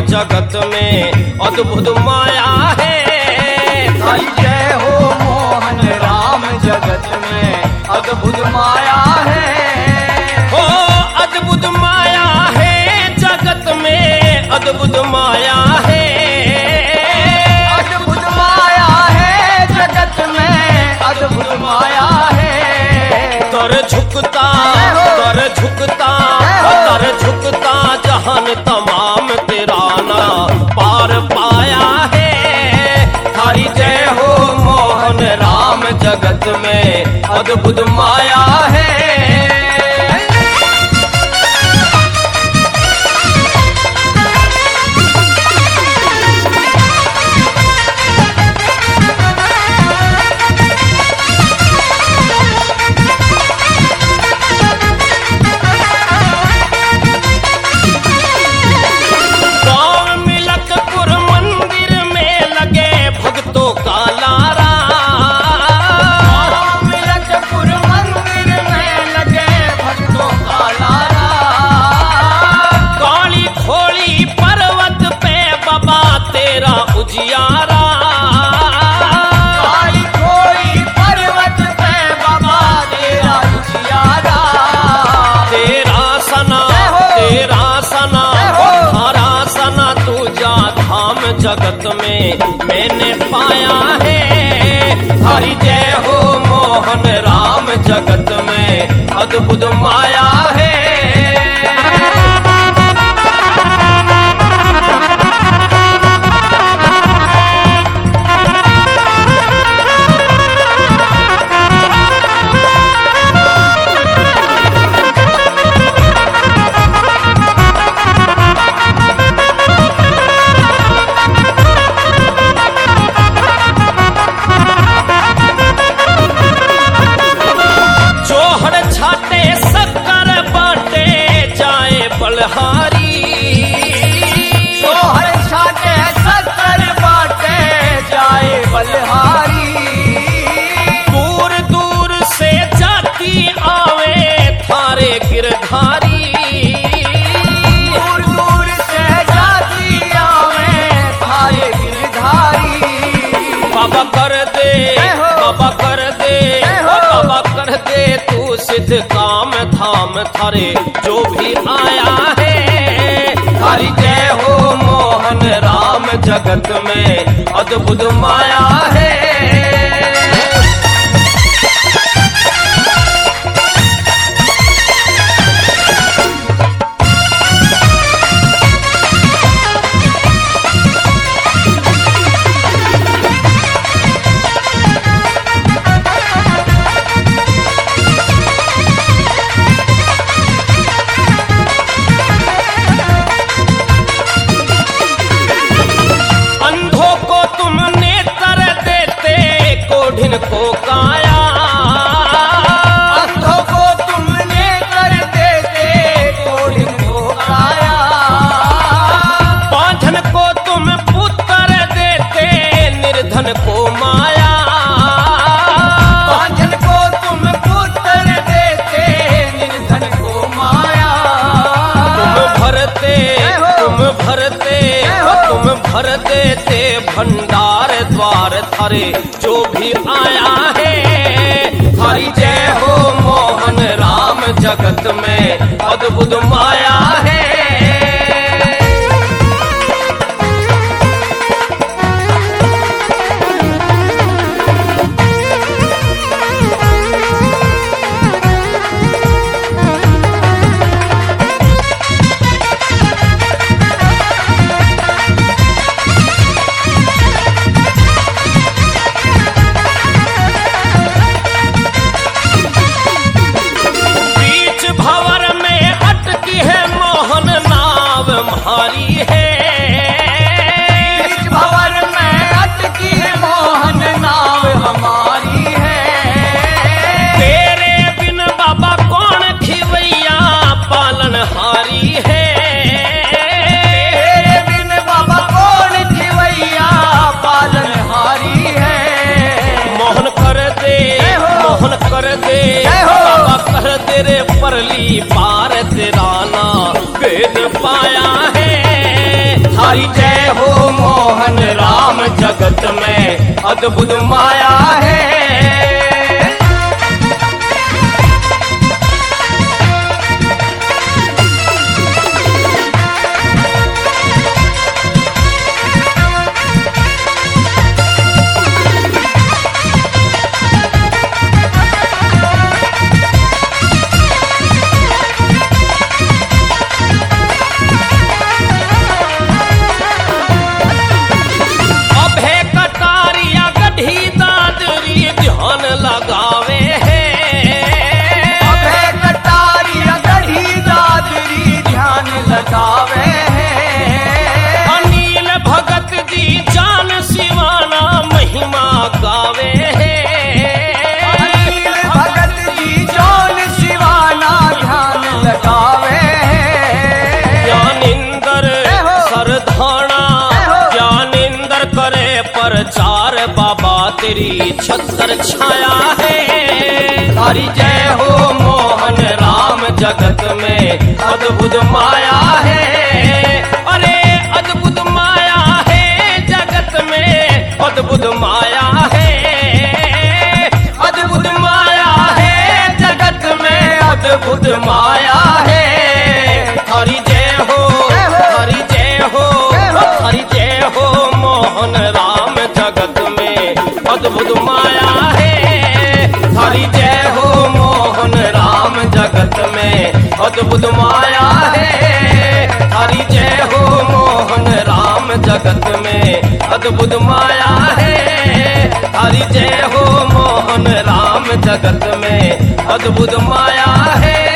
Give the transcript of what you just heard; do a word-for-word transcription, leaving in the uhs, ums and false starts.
जगत में अद्भुत माया है। हरि जय हो मोहन राम जगत में अद्भुत माया है। हो अद्भुत माया है जगत में अद्भुत माया है। अद्भुत माया है जगत में अद्भुत माया है। तर झुकता तर झुकता तर झुकता जहान तमाम तेरा ना पार पाया है। हरि जय हो मोहन राम जगत में अद्भुत माया है। उजियारा काली खोई पर्वत पे बाबा तेरा उजियारा। तेरा सना तेरा सना हरा सना तुझा धाम जगत में मैंने पाया है। हरि जय हो मोहन राम जगत में अद्भुत माया है। बलहारी सोहर छाटे सत्तर बाटे जाए बलहारी। दूर दूर से जाती आवे थारे गिरधारी। दूर दूर से जाती आवे थारे गिरधारी। बाबा कर दे बाबा कर दे बाबा कर दे तू सिद्ध काम धाम थारे जो भी आया है। हरि जय हो मोहन राम जगत में अद्भुत माया है। को काया अंधों को तुमने कर देते कोढ़िन को काया। बांझन को तुम पुत्र देते निर्धन को माया। बांझन को तुम पुत्र देते निर्धन को माया। तुम भरते तुम भरते तुम भर देते भंडार द्वार थारे जो भी आया है। हरि जय हो मोहन राम जगत में अद्भुत माया है। परली पार तेरा ना वेद पाया है। हरि जय हो मोहन राम जगत में अद्भुत माया है। ध्यान लगावे है अभय कटारिया गढ़ी दादरी ध्यान लगावे है। अनिल भगत जी जान शिवाना महिमा गावे है। अनिल भगत जी जान शिवाना ध्यान लगावे है। ज्ञानेंद्र सरधाना ज्ञानेंद्र करे प्रचार बाबा तेरी छत्र छाया है। हरि जय हो मोहन राम जगत में अद्भुत माया है। अरे अद्भुत माया है जगत में अद्भुत माया है। अद्भुत माया है जगत में अद्भुत माया है। हरि जय हो हरि जय हो हरि जय हो मोहन राम जगत में अद्भुत माया है। हरि जय हो मोहन राम जगत में अद्भुत माया है। हरि जय हो मोहन राम जगत में अद्भुत माया है। हरि जय हो मोहन राम जगत में अद्भुत माया है।